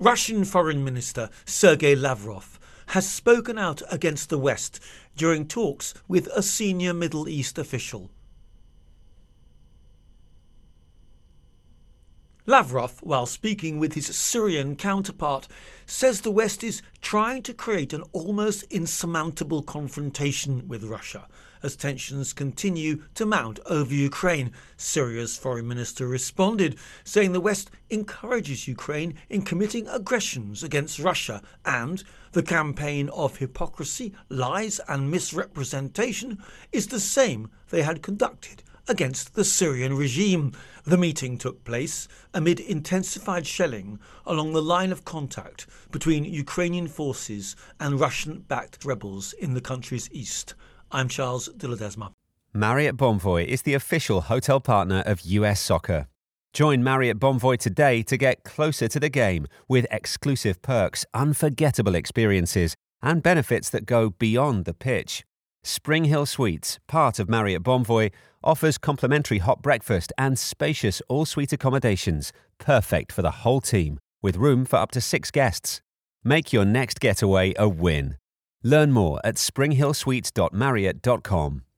Russian Foreign Minister Sergei Lavrov has spoken out against the West during talks with a senior Middle East official. Lavrov, while speaking with his Syrian counterpart, says the West is trying to create an almost insurmountable confrontation with Russia as tensions continue to mount over Ukraine. Syria's foreign minister responded, saying the West encourages Ukraine in committing aggressions against Russia and the campaign of hypocrisy, lies and misrepresentation is the same they had conducted against the Syrian regime. The meeting took place amid intensified shelling along the line of contact between Ukrainian forces and Russian-backed rebels in the country's east. I'm Charles de Ledesma. Marriott Bonvoy is the official hotel partner of US Soccer. Join Marriott Bonvoy today to get closer to the game with exclusive perks, unforgettable experiences, and benefits that go beyond the pitch. Spring Hill Suites, part of Marriott Bonvoy, offers complimentary hot breakfast and spacious all-suite accommodations, perfect for the whole team, with room for up to 6 guests. Make your next getaway a win. Learn more at springhillsuites.marriott.com.